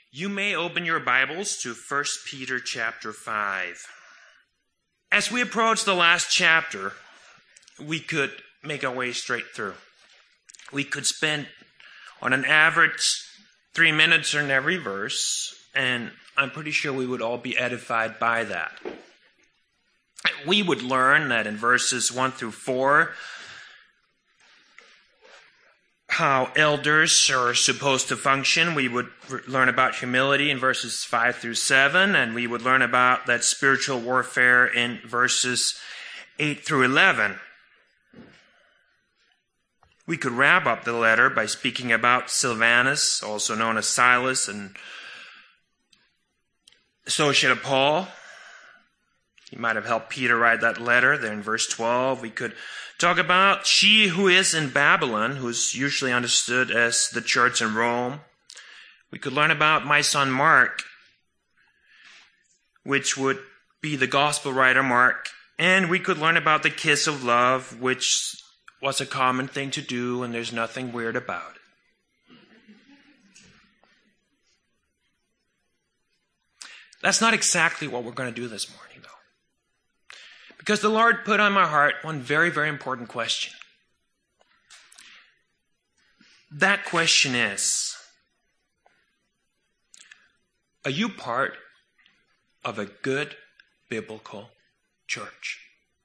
You may open your Bibles to 1 Peter chapter 5. As we approach the last chapter, we could make our way straight through. We could spend, on an average, 3 minutes in every verse, and I'm pretty sure we would all be edified by that. We would learn that in verses 1 through 4, how elders are supposed to function. We would learn about humility in verses 5 through 7, and we would learn about that spiritual warfare in verses 8 through 11. We could wrap up the letter by speaking about Silvanus, also known as Silas, and associate of Paul. He might have helped Peter write that letter there in verse 12. We could talk about she who is in Babylon, who's usually understood as the church in Rome. We could learn about my son Mark, which would be the gospel writer Mark. And we could learn about the kiss of love, which was a common thing to do, and there's nothing weird about it. That's not exactly what we're going to do this morning, though. Because the Lord put on my heart one very, very important question. That question is, are you part of a good biblical church?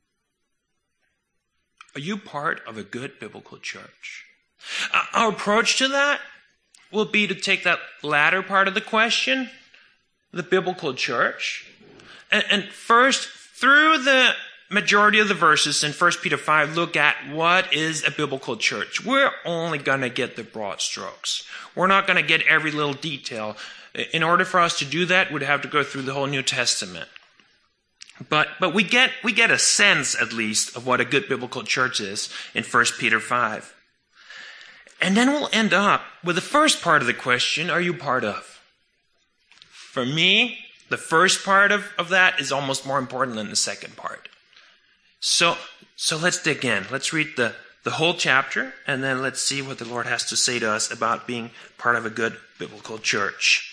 Are you part of a good biblical church? Our approach to that will be to take that latter part of the question, the biblical church, and first, through the majority of the verses in 1 Peter 5, look at what is a biblical church. We're only going to get the broad strokes. We're not going to get every little detail. In order for us to do that, we'd have to go through the whole New Testament. But we get a sense, at least, of what a good biblical church is in 1 Peter 5. And then we'll end up with the first part of the question, are you part of? For me, the first part of that is almost more important than the second part. So let's dig in. Let's read the whole chapter, and then let's see what the Lord has to say to us about being part of a good biblical church.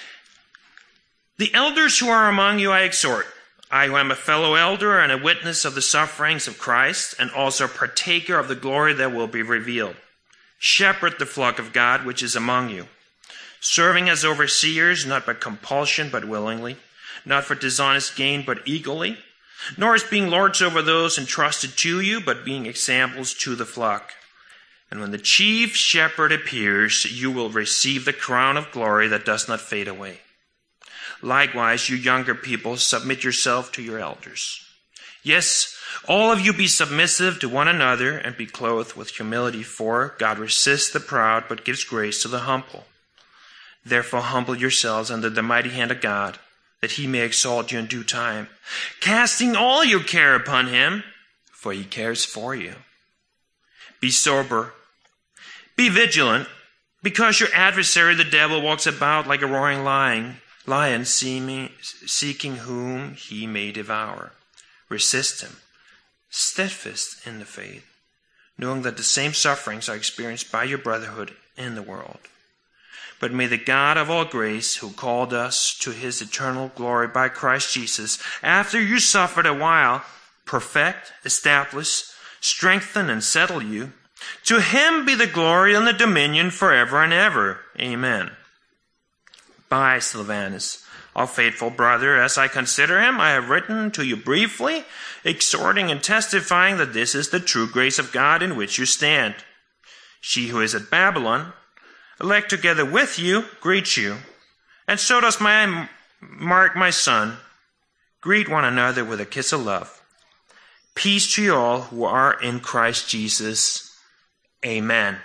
The elders who are among you I exhort, I who am a fellow elder and a witness of the sufferings of Christ, and also a partaker of the glory that will be revealed. Shepherd the flock of God which is among you, serving as overseers, not by compulsion, but willingly, not for dishonest gain, but eagerly, nor as being lords over those entrusted to you, but being examples to the flock. And when the chief shepherd appears, you will receive the crown of glory that does not fade away. Likewise, you younger people, submit yourself to your elders. Yes, all of you be submissive to one another and be clothed with humility, for God resists the proud, but gives grace to the humble. Therefore, humble yourselves under the mighty hand of God, that he may exalt you in due time, casting all your care upon him, for he cares for you. Be sober, be vigilant, because your adversary the devil walks about like a roaring lion, seeking whom he may devour. Resist him, steadfast in the faith, knowing that the same sufferings are experienced by your brotherhood in the world. But may the God of all grace, who called us to his eternal glory by Christ Jesus, after you suffered a while, perfect, establish, strengthen, and settle you. To him be the glory and the dominion forever and ever. Amen. By Silvanus, our faithful brother, as I consider him, I have written to you briefly, exhorting and testifying that this is the true grace of God in which you stand. She who is at Babylon, elect together with you, greet you. And so does my Mark, my son. Greet one another with a kiss of love. Peace to you all who are in Christ Jesus. Amen.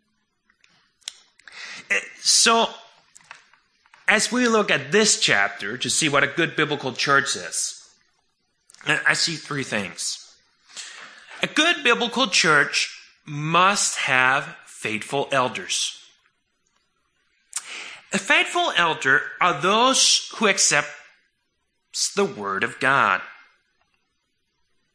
So, as we look at this chapter to see what a good biblical church is, I see three things. A good biblical church must have faithful elders. A faithful elder are those who accept the word of God.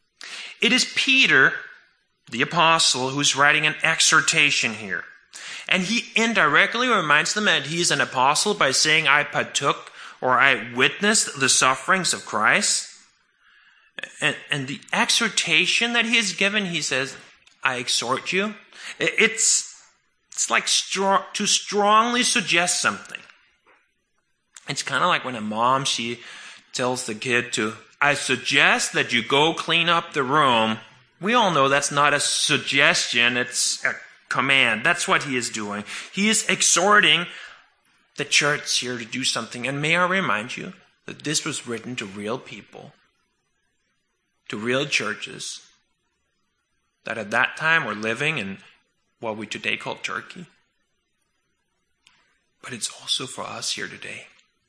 It is Peter, the apostle, who's writing an exhortation here. And he indirectly reminds them that he is an apostle by saying, I partook or I witnessed the sufferings of Christ. And the exhortation that he is given, he says, I exhort you. It's like to strongly suggest something. It's kind of like when a mom, she tells the kid I suggest that you go clean up the room. We all know that's not a suggestion, it's a command. That's what he is doing. He is exhorting the church here to do something. And may I remind you that this was written to real people, to real churches that at that time were living in what we today call Turkey. But it's also for us here today.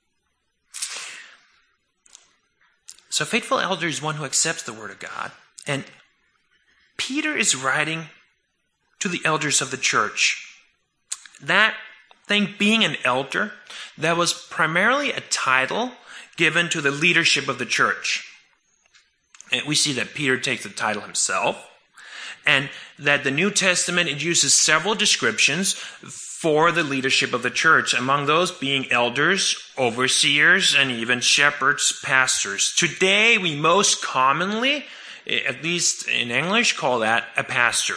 So a faithful elder is one who accepts the word of God. And Peter is writing to the elders of the church. That thing, being an elder, that was primarily a title given to the leadership of the church. And we see that Peter takes the title himself, and that the New Testament uses several descriptions for the leadership of the church, among those being elders, overseers, and even shepherds, pastors. Today, we most commonly, at least in English, call that a pastor.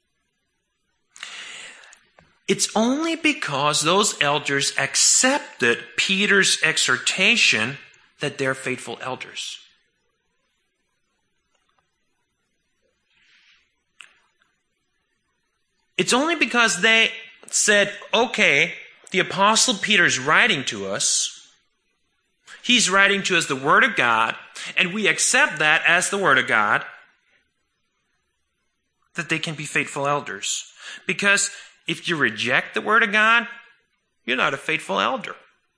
It's only because those elders accepted Peter's exhortation that they're faithful elders. It's only because they said, okay, the Apostle Peter's writing to us. He's writing to us the Word of God, and we accept that as the Word of God, that they can be faithful elders. Because if you reject the Word of God, you're not a faithful elder.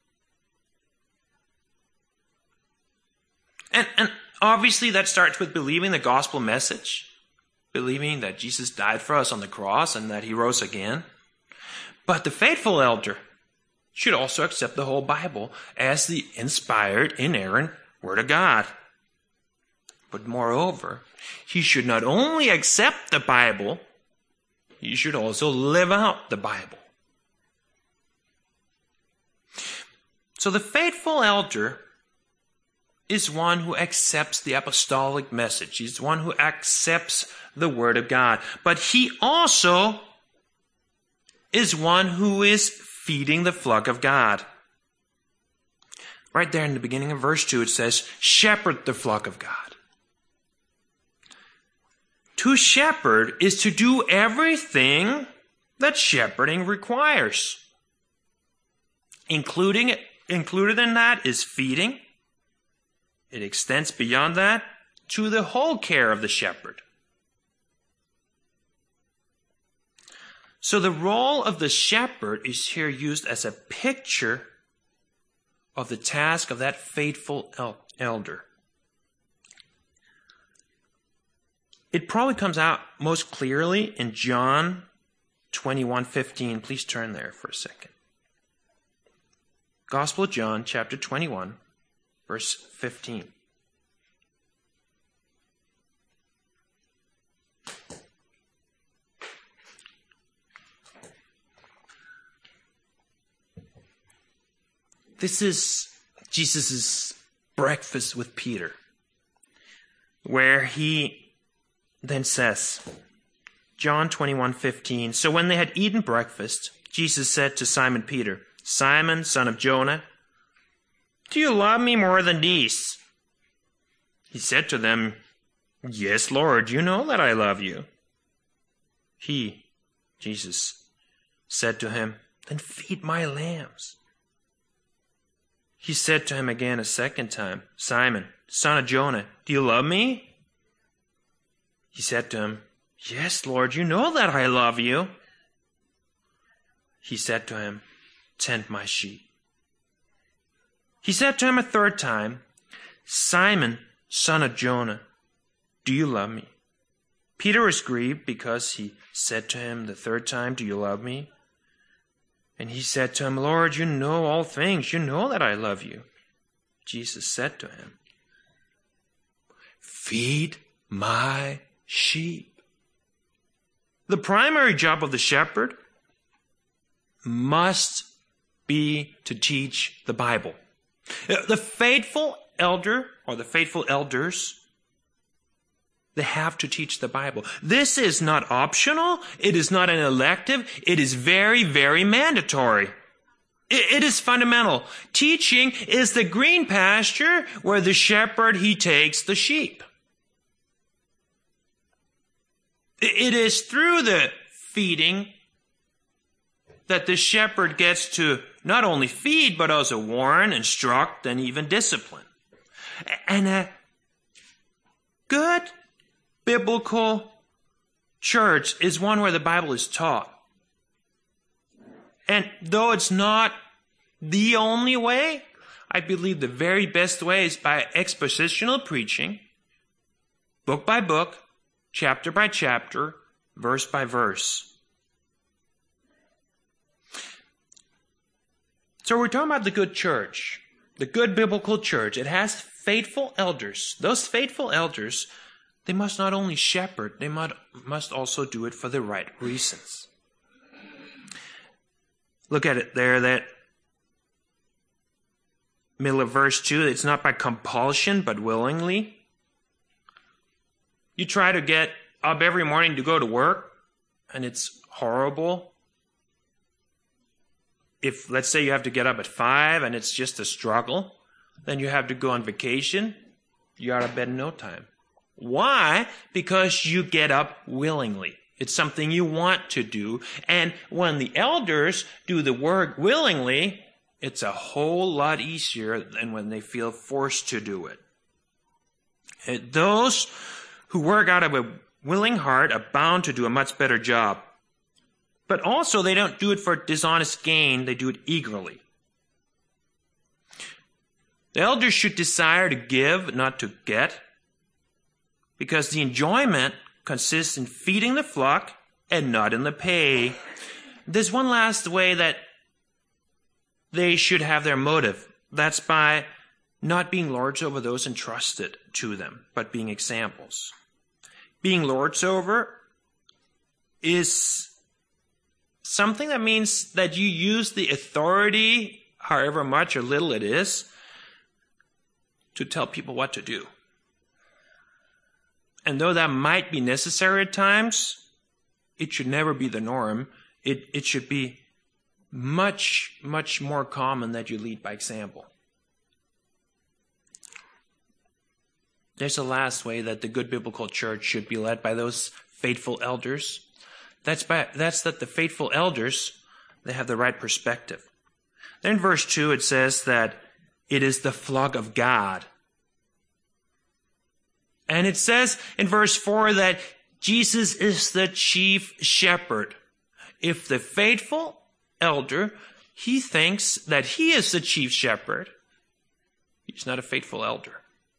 And obviously that starts with believing the gospel message, believing that Jesus died for us on the cross and that he rose again. But the faithful elder should also accept the whole Bible as the inspired, inerrant Word of God. But moreover, he should not only accept the Bible, he should also live out the Bible. So the faithful elder is one who accepts the apostolic message. He's one who accepts the Word of God. But he also is one who is feeding the flock of God. Right there in the beginning of verse 2, it says, shepherd the flock of God. To shepherd is to do everything that shepherding requires. Included in that is feeding. It extends beyond that to the whole care of the shepherd. So the role of the shepherd is here used as a picture of the task of that faithful elder. It probably comes out most clearly in John 21:15. Please turn there for a second. Gospel of John, chapter 21, verse 15. This is Jesus' breakfast with Peter, where he then says, John 21:15, so when they had eaten breakfast, Jesus said to Simon Peter, Simon, son of Jonah, do you love me more than these? He said to them, yes, Lord, you know that I love you. He, Jesus, said to him, then feed my lambs. He said to him again a second time, Simon, son of Jonah, do you love me? He said to him, yes, Lord, you know that I love you. He said to him, tend my sheep. He said to him a third time, Simon, son of Jonah, do you love me? Peter was grieved because he said to him the third time, do you love me? And he said to him, Lord, you know all things. You know that I love you. Jesus said to him, feed my sheep. The primary job of the shepherd must be to teach the Bible. The faithful elder or the faithful elders, they have to teach the Bible. This is not optional. It is not an elective. It is very, very mandatory. It is fundamental. Teaching is the green pasture where the shepherd, he takes the sheep. It is through the feeding that the shepherd gets to not only feed, but also warn, instruct, and even discipline. And a good biblical church is one where the Bible is taught. And though it's not the only way, I believe the very best way is by expositional preaching, book by book, chapter by chapter, verse by verse. So we're talking about the good church, the good biblical church. It has faithful elders. Those faithful elders, they must not only shepherd, they must also do it for the right reasons. Look at it there, that middle of verse 2. It's not by compulsion, but willingly. You try to get up every morning to go to work, and it's horrible. If, let's say, you have to get up at 5 and it's just a struggle, then you have to go on vacation, you're out of bed in no time. Why? Because you get up willingly. It's something you want to do. And when the elders do the work willingly, it's a whole lot easier than when they feel forced to do it. Those who work out of a willing heart are bound to do a much better job. But also, they don't do it for dishonest gain. They do it eagerly. The elders should desire to give, not to get, because the enjoyment consists in feeding the flock and not in the pay. There's one last way that they should have their motive. That's by not being lords over those entrusted to them, but being examples. Being lords over is something that means that you use the authority, however much or little it is, to tell people what to do. And though that might be necessary at times, it should never be the norm. It should be much, much more common that you lead by example. There's a last way that the good biblical church should be led by those faithful elders. That's that the faithful elders, they have the right perspective. Then in verse 2 it says that it is the flock of God. And it says in verse 4 that Jesus is the chief shepherd. If the faithful elder, he thinks that he is the chief shepherd, he's not a faithful elder.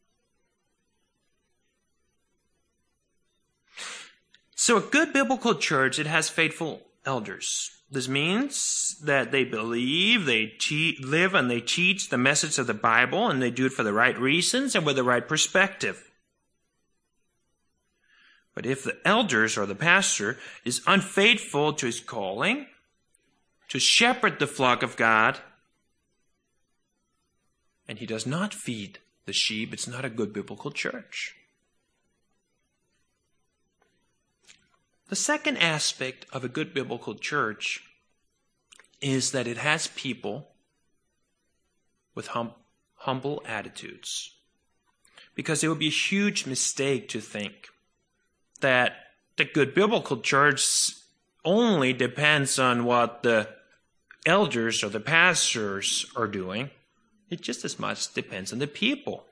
So a good biblical church, it has faithful elders. This means that they believe, they live and they teach the message of the Bible, and they do it for the right reasons and with the right perspective. But if the elders or the pastor is unfaithful to his calling, to shepherd the flock of God, and he does not feed the sheep, it's not a good biblical church. The second aspect of a good biblical church is that it has people with humble attitudes. Because it would be a huge mistake to think that the good biblical church only depends on what the elders or the pastors are doing. It just as much depends on the people.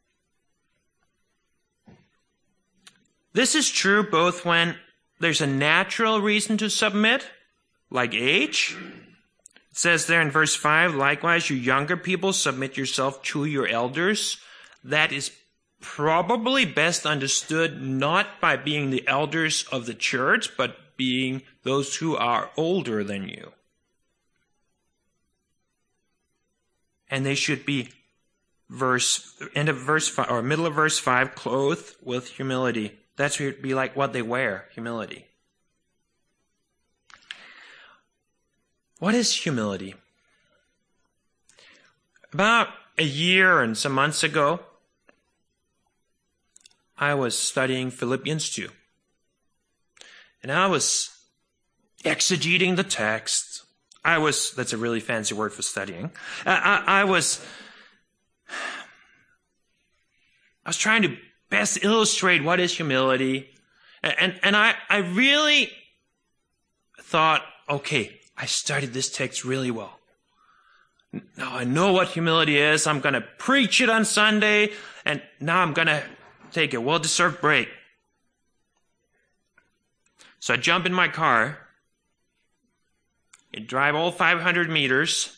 This is true both when there's a natural reason to submit, like age. It says there in verse 5, likewise, you younger people, submit yourself to your elders. That is probably best understood not by being the elders of the church, but being those who are older than you. And they should be end of verse 5, or middle of verse 5, clothed with humility. That should be like what they wear, humility. What is humility? About a year and some months ago, I was studying Philippians 2. And I was exegeting the text. That's a really fancy word for studying. I was trying to best illustrate what is humility. And I really thought, okay, I studied this text really well. Now I know what humility is. I'm going to preach it on Sunday, and now I'm going to take a well-deserved break. So I jump in my car and drive all 500 meters.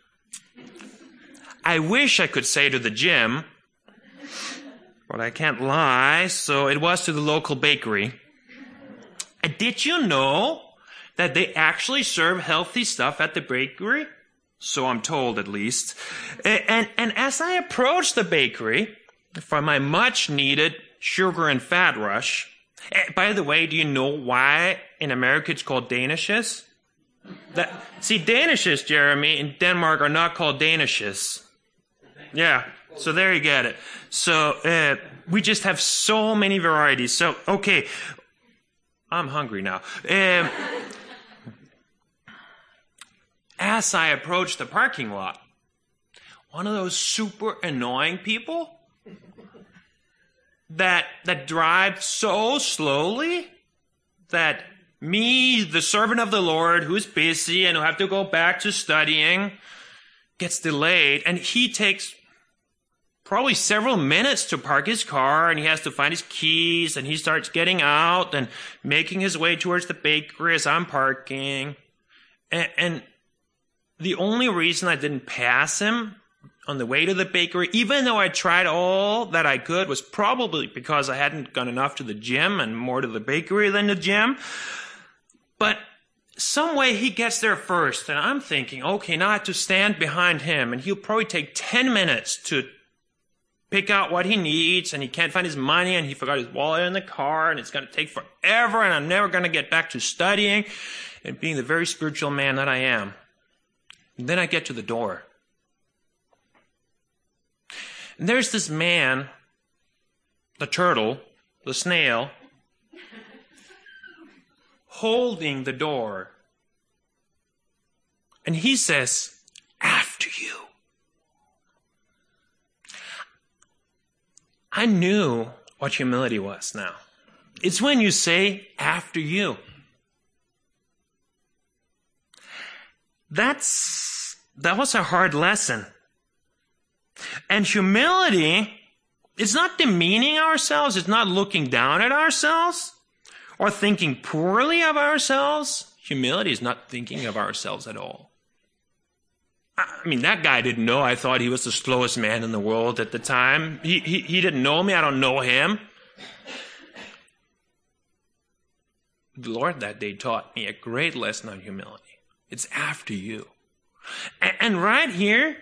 I wish I could say to the gym, but I can't lie, so it was to the local bakery. And did you know that they actually serve healthy stuff at the bakery? So I'm told, at least. And as I approached the bakery for my much-needed sugar and fat rush, by the way, do you know why in America it's called Danishes? Danishes, Jeremy, in Denmark are not called Danishes. Yeah, so there you get it. So we just have so many varieties. So, okay, I'm hungry now. As I approached the parking lot, one of those super annoying people that drive so slowly that me, the servant of the Lord, who's busy and who have to go back to studying, gets delayed, and he takes probably several minutes to park his car, and he has to find his keys, and he starts getting out and making his way towards the bakery as I'm parking. And the only reason I didn't pass him on the way to the bakery, even though I tried all that I could, was probably because I hadn't gone enough to the gym and more to the bakery than the gym. But some way he gets there first, and I'm thinking, okay, now I have to stand behind him, and he'll probably take 10 minutes to pick out what he needs, and he can't find his money, and he forgot his wallet in the car, and it's going to take forever, and I'm never going to get back to studying and being the very spiritual man that I am. And then I get to the door. And there's this man, the turtle, the snail, holding the door. And he says, "After you." I knew what humility was now. It's when you say, "After you." That was a hard lesson. And humility is not demeaning ourselves. It's not looking down at ourselves or thinking poorly of ourselves. Humility is not thinking of ourselves at all. I mean, that guy didn't know I thought he was the slowest man in the world at the time. He didn't know me. I don't know him. The Lord that day taught me a great lesson on humility. It's after you. And right here,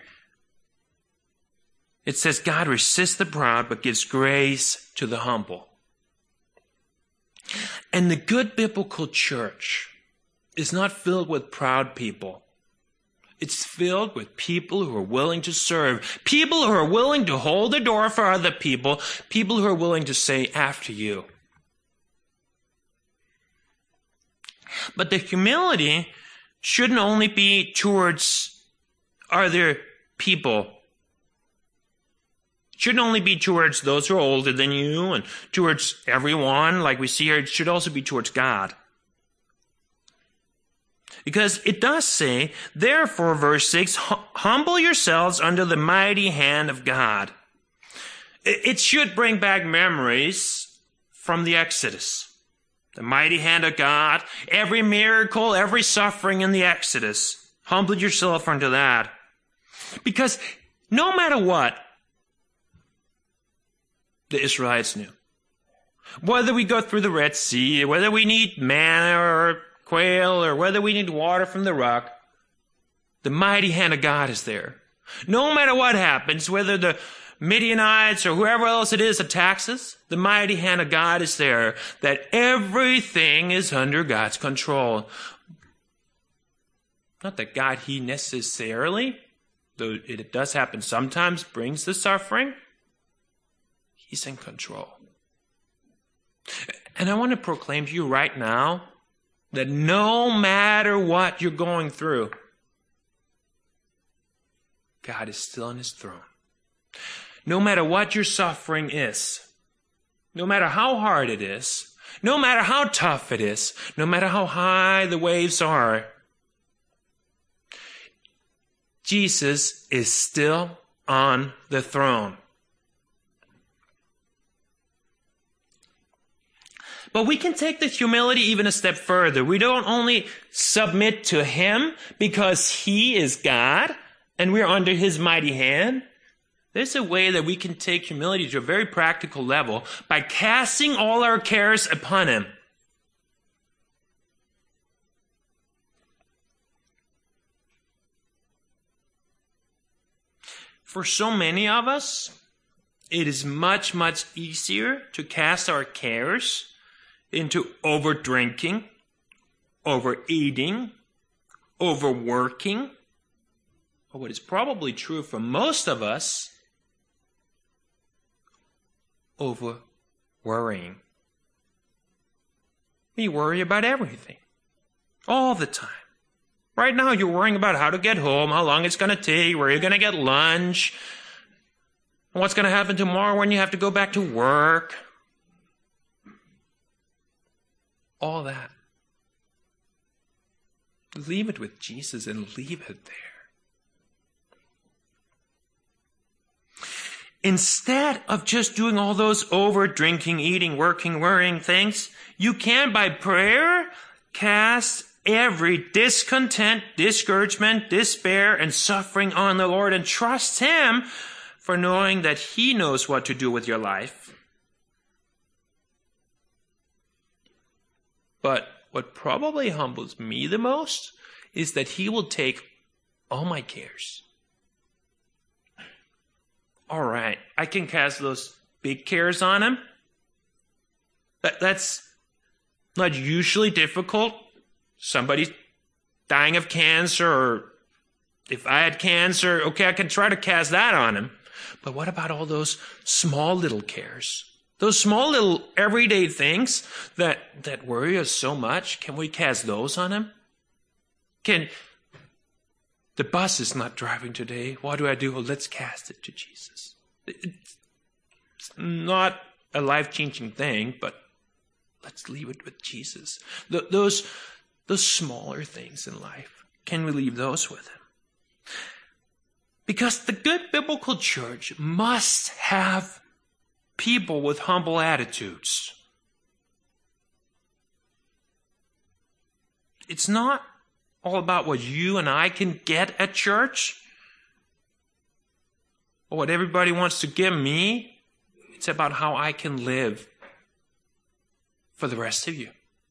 it says God resists the proud but gives grace to the humble. And the good biblical church is not filled with proud people. It's filled with people who are willing to serve, people who are willing to hold the door for other people, people who are willing to say, "After you." But the humility shouldn't only be towards other people. It shouldn't only be towards those who are older than you and towards everyone like we see here. It should also be towards God. Because it does say, therefore, verse 6, humble yourselves under the mighty hand of God. It should bring back memories from the Exodus. The mighty hand of God, every miracle, every suffering in the Exodus. Humble yourself unto that. Because no matter what, the Israelites knew. Whether we go through the Red Sea, whether we need manna or quail, or whether we need water from the rock, the mighty hand of God is there. No matter what happens, whether the Midianites or whoever else it is attacks us, the mighty hand of God is there, that everything is under God's control. Not that God, he necessarily, though it does happen sometimes, brings the suffering. He's in control. And I want to proclaim to you right now that no matter what you're going through, God is still on his throne. No matter what your suffering is, no matter how hard it is, no matter how tough it is, no matter how high the waves are, Jesus is still on the throne. But we can take the humility even a step further. We don't only submit to him because he is God and we're under his mighty hand. There's a way that we can take humility to a very practical level by casting all our cares upon him. For so many of us, it is much, much easier to cast our cares into over-drinking, overeating, overworking, or what is probably true for most of us, over-worrying. We worry about everything, all the time. Right now, you're worrying about how to get home, how long it's going to take, where you're going to get lunch, what's going to happen tomorrow when you have to go back to work. All that. Leave it with Jesus and leave it there. Instead of just doing all those over drinking, eating, working, worrying things, you can, by prayer, cast every discontent, discouragement, despair, and suffering on the Lord and trust him for knowing that he knows what to do with your life. But what probably humbles me the most is that he will take all my cares. All right, I can cast those big cares on him. That's not usually difficult. Somebody's dying of cancer, or if I had cancer, okay, I can try to cast that on him. But what about all those small little cares? Those small little everyday things that worry us so much, can we cast those on him? The bus is not driving today. What do I do? Well, let's cast it to Jesus. It's not a life-changing thing, but let's leave it with Jesus. Those smaller things in life, can we leave those with him? Because the good biblical church must have people with humble attitudes. It's not all about what you and I can get at church, or what everybody wants to give me. It's about how I can live for the rest of you.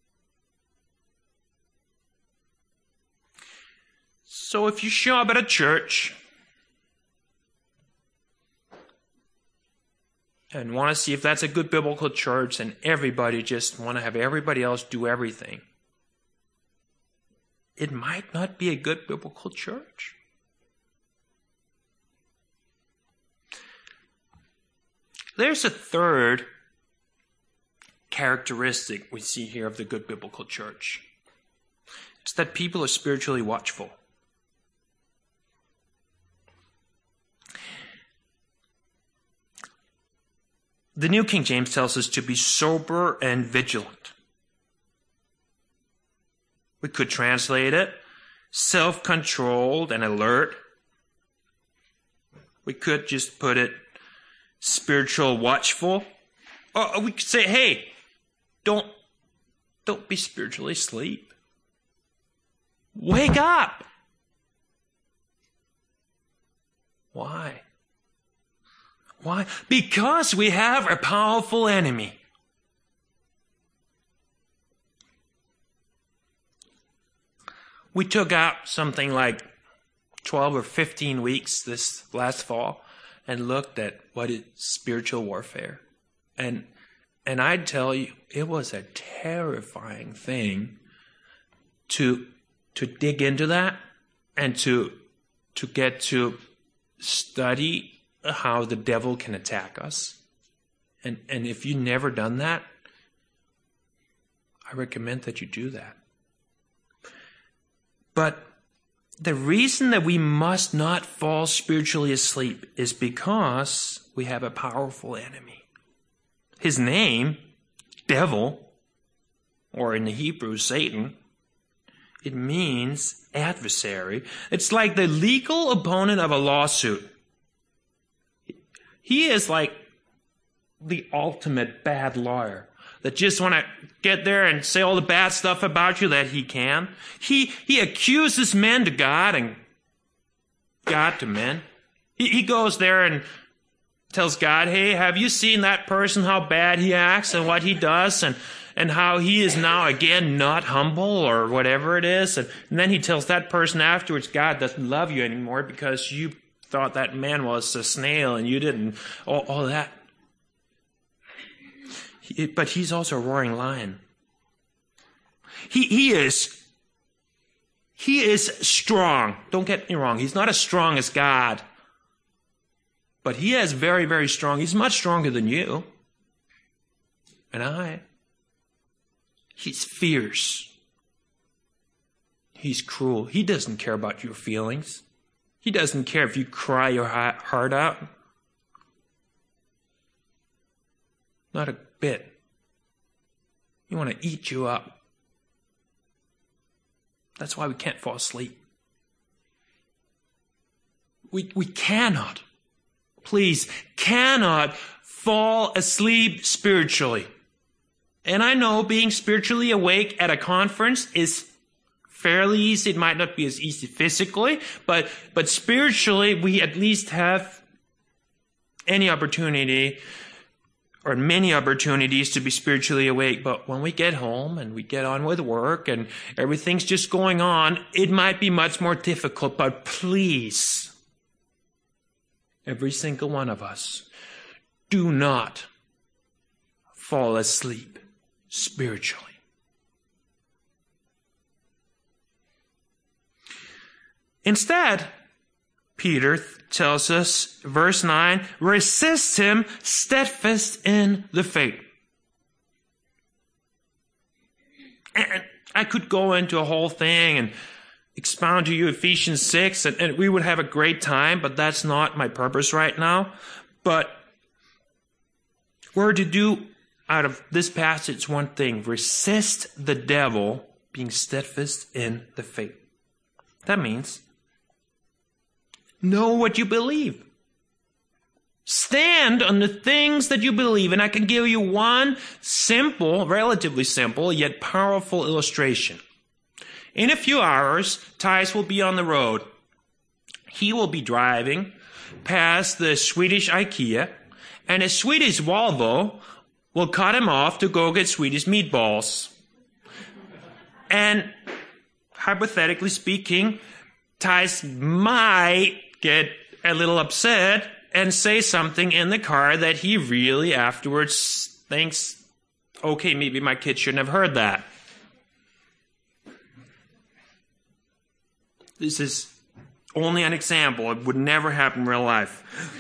So if you show up at a church and want to see if that's a good biblical church, and everybody just want to have everybody else do everything, it might not be a good biblical church. There's a third characteristic we see here of the good biblical church. It's that people are spiritually watchful. The New King James tells us to be sober and vigilant. We could translate it self-controlled and alert. We could just put it spiritual watchful. Or we could say, hey, don't be spiritually asleep. Wake up. Why? Why? Because we have a powerful enemy. We took out something like 12 or 15 weeks this last fall and looked at what is spiritual warfare. And I'd tell you, it was a terrifying thing to dig into that and to get to study how the devil can attack us. And if you've never done that, I recommend that you do that. But the reason that we must not fall spiritually asleep is because we have a powerful enemy. His name, devil, or in the Hebrew, Satan, it means adversary. It's like the legal opponent of a lawsuit. He is like the ultimate bad lawyer that just want to get there and say all the bad stuff about you that he can. He accuses men to God and God to men. He goes there and tells God, hey, have you seen that person, how bad he acts and what he does and how he is now again not humble or whatever it is. And then he tells that person afterwards, God doesn't love you anymore because you thought that man was a snail and you didn't. All that. But he's also a roaring lion. He is strong. Don't get me wrong. He's not as strong as God. But he is very, very strong. He's much stronger than you and I. He's fierce. He's cruel. He doesn't care about your feelings. He doesn't care if you cry your heart out. Not a bit. You want to eat you up. That's why we can't fall asleep. We cannot, please, cannot fall asleep spiritually. And I know being spiritually awake at a conference is fairly easy. It might not be as easy physically, but spiritually we at least have any opportunity or many opportunities to be spiritually awake. But when we get home and we get on with work and everything's just going on, it might be much more difficult. But please, every single one of us, do not fall asleep spiritually. Instead, Peter tells us, verse 9, resist him steadfast in the faith. And I could go into a whole thing and expound to you Ephesians 6, and we would have a great time, but that's not my purpose right now. But we're to do out of this passage one thing: resist the devil, being steadfast in the faith. That means know what you believe. Stand on the things that you believe. And I can give you one simple, relatively simple, yet powerful illustration. In a few hours, Thijs will be on the road. He will be driving past the Swedish IKEA, and a Swedish Volvo will cut him off to go get Swedish meatballs. And hypothetically speaking, Thijs might get a little upset and say something in the car that he really afterwards thinks, okay, maybe my kid shouldn't have heard that. This is only an example. It would never happen in real life.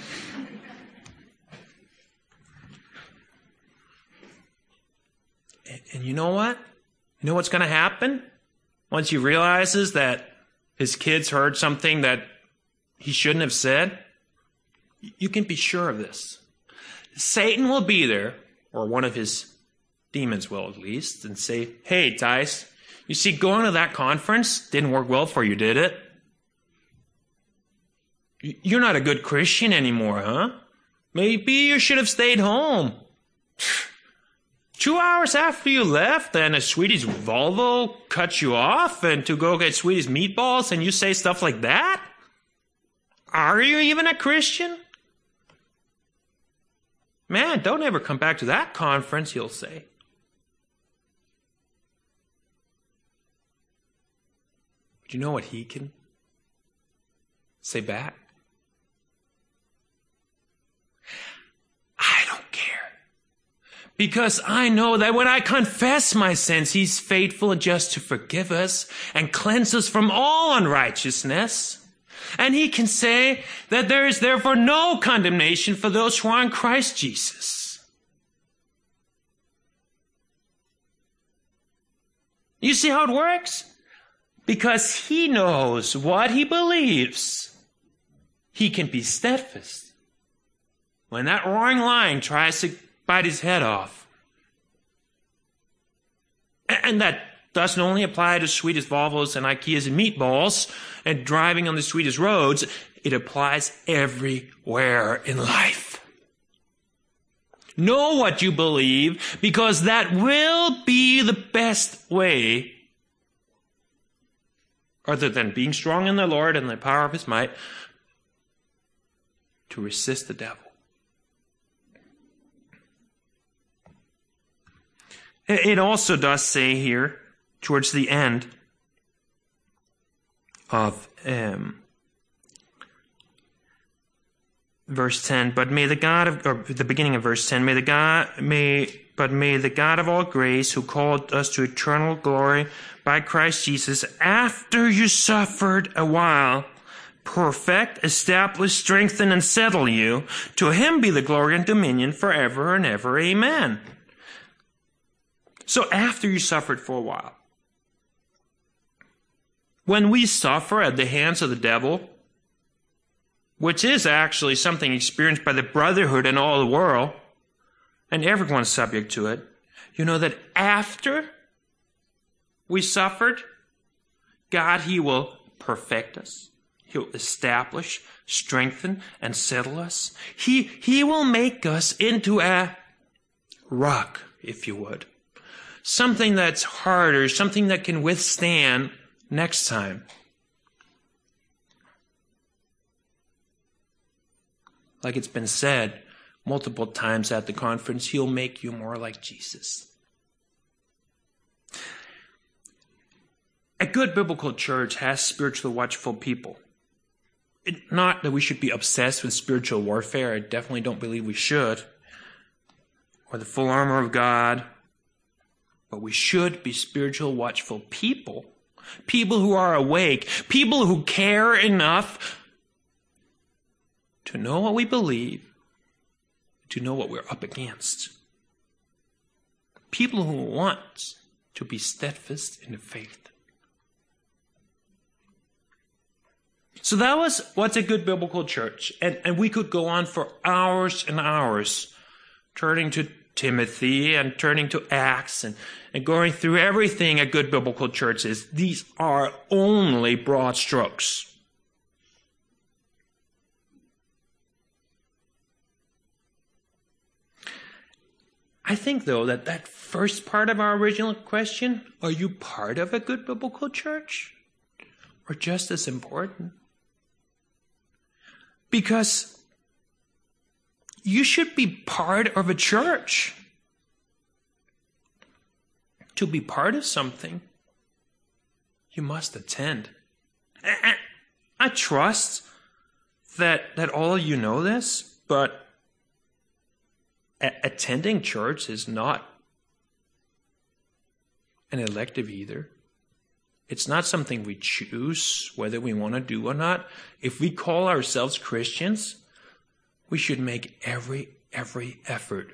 And you know what? You know what's going to happen? Once he realizes that his kids heard something that he shouldn't have said, you can be sure of this. Satan will be there, or one of his demons will at least, and say, hey, Thijs, you see, going to that conference didn't work well for you, did it? You're not a good Christian anymore, huh? Maybe you should have stayed home. 2 hours after you left, and a Swedish Volvo cut you off and to go get Swedish meatballs, and you say stuff like that? Are you even a Christian? Man, don't ever come back to that conference, he'll say. Do you know what he can say back? I don't care. Because I know that when I confess my sins, he's faithful and just to forgive us and cleanse us from all unrighteousness. And he can say that there is therefore no condemnation for those who are in Christ Jesus. You see how it works? Because he knows what he believes, he can be steadfast. When that roaring lion tries to bite his head off. And that doesn't only apply to sweetest Volvos and Ikeas and meatballs and driving on the sweetest roads. It applies everywhere in life. Know what you believe, because that will be the best way, other than being strong in the Lord and the power of his might, to resist the devil. It also does say here, towards the end of verse 10, but may the God of, or the beginning of verse 10, may the God of all grace, who called us to eternal glory by Christ Jesus, after you suffered a while, perfect, establish, strengthen, and settle you. To him be the glory and dominion forever and ever. Amen. So after you suffered for a while, when we suffer at the hands of the devil, which is actually something experienced by the brotherhood and all the world, and everyone's subject to it, you know that after we suffered, God, he will perfect us. He'll establish, strengthen, and settle us. He will make us into a rock, if you would. Something that's harder, something that can withstand next time. Like it's been said multiple times at the conference, he'll make you more like Jesus. A good biblical church has spiritually watchful people. Not that we should be obsessed with spiritual warfare. I definitely don't believe we should. Or the full armor of God. But we should be spiritual watchful people. People who are awake. People who care enough to know what we believe. To know what we're up against. People who want to be steadfast in the faith. So that was what's a good biblical church. And we could go on for hours and hours, turning to Timothy and turning to Acts and going through everything a good biblical church is. These are only broad strokes. I think, though, that first part of our original question, are you part of a good biblical church? Or just as important? Because you should be part of a church. To be part of something, you must attend. I trust that all of you know this, but attending church is not an elective either. It's not something we choose whether we want to do or not. If we call ourselves Christians, we should make every effort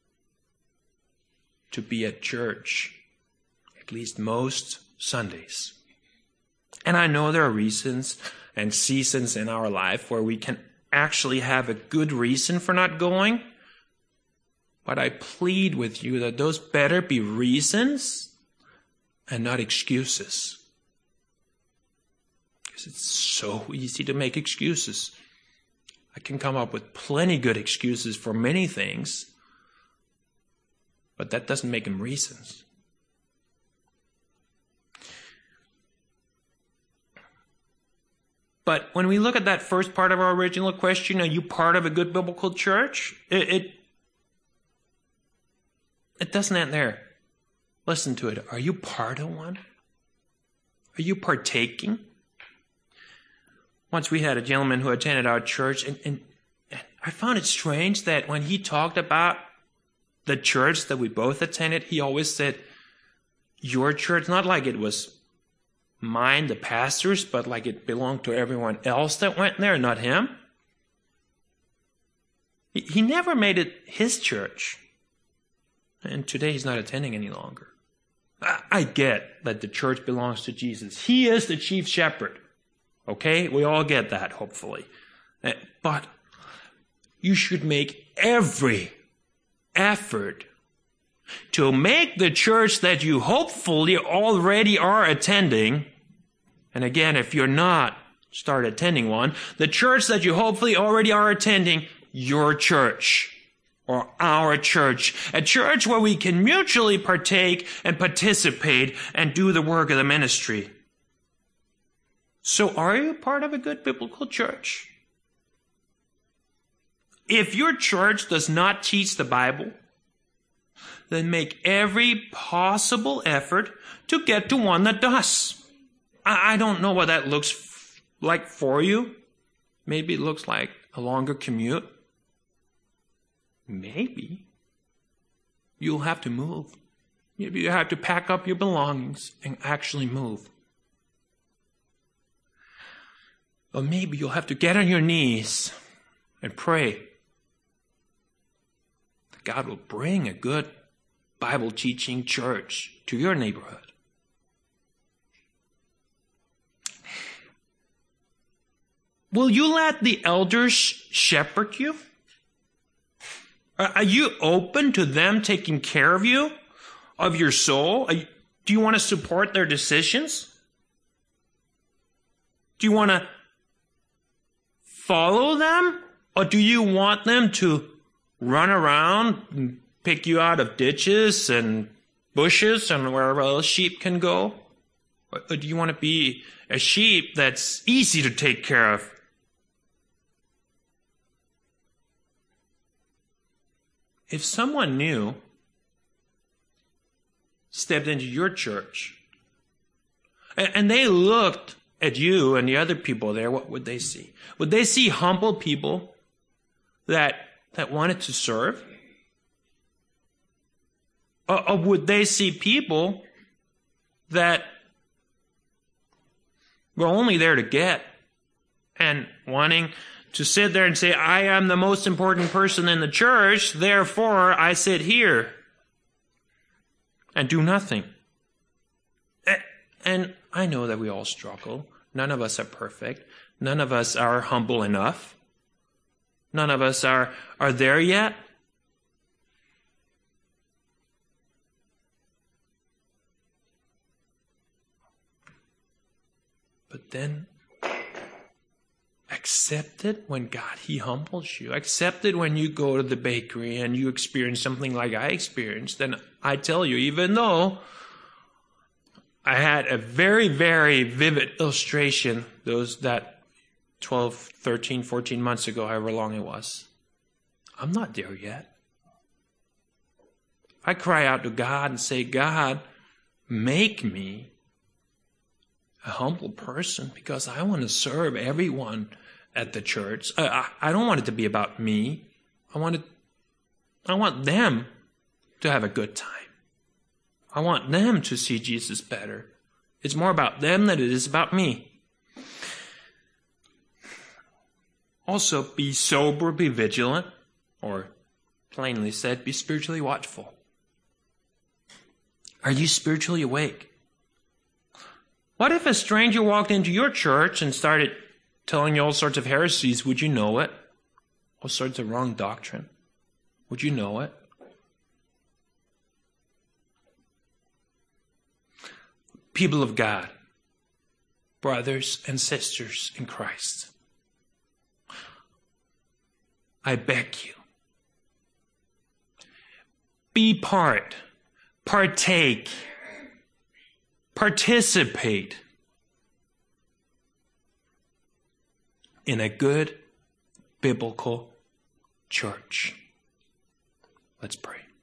to be at church at least most Sundays. And I know there are reasons and seasons in our life where we can actually have a good reason for not going. But I plead with you that those better be reasons and not excuses. Because it's so easy to make excuses. I can come up with plenty good excuses for many things, but that doesn't make them reasons. But when we look at that first part of our original question, are you part of a good biblical church? It doesn't end there. Listen to it. Are you part of one? Are you partaking? Once we had a gentleman who attended our church, and I found it strange that when he talked about the church that we both attended, he always said, your church, not like it was mine, the pastor's, but like it belonged to everyone else that went there, not him. He never made it his church. And today he's not attending any longer. I get that the church belongs to Jesus. He is the chief shepherd. Okay? We all get that, hopefully. But you should make every effort to make the church that you hopefully already are attending, and again, if you're not, start attending one, the church that you hopefully already are attending, your church. Or our church, a church where we can mutually partake and participate and do the work of the ministry. So are you part of a good biblical church? If your church does not teach the Bible, then make every possible effort to get to one that does. I don't know what that looks like for you. Maybe it looks like a longer commute. Maybe you'll have to move. Maybe you have to pack up your belongings and actually move. Or maybe you'll have to get on your knees and pray that God will bring a good Bible teaching church to your neighborhood. Will you let the elders shepherd you? Are you open to them taking care of you, of your soul? Do you want to support their decisions? Do you want to follow them? Or do you want them to run around and pick you out of ditches and bushes and wherever else sheep can go? Or do you want to be a sheep that's easy to take care of? If someone new stepped into your church and they looked at you and the other people there, what would they see? Would they see humble people that wanted to serve? Or would they see people that were only there to get and wanting to sit there and say, I am the most important person in the church, therefore I sit here and do nothing? And I know that we all struggle. None of us are perfect. None of us are humble enough. None of us are there yet. But then accept it when God, He humbles you. Accept it when you go to the bakery and you experience something like I experienced. And I tell you, even though I had a very, very vivid illustration, that 12, 13, 14 months ago, however long it was, I'm not there yet. I cry out to God and say, God, make me a humble person because I want to serve everyone at the church. I don't want it to be about me. I want them to have a good time. I want them to see Jesus better. It's more about them than it is about me. Also, be sober, be vigilant, or plainly said, be spiritually watchful. Are you spiritually awake? What if a stranger walked into your church and started telling you all sorts of heresies? Would you know it? All sorts of wrong doctrine. Would you know it? People of God, brothers and sisters in Christ, I beg you, partake, participate in a good biblical church. Let's pray.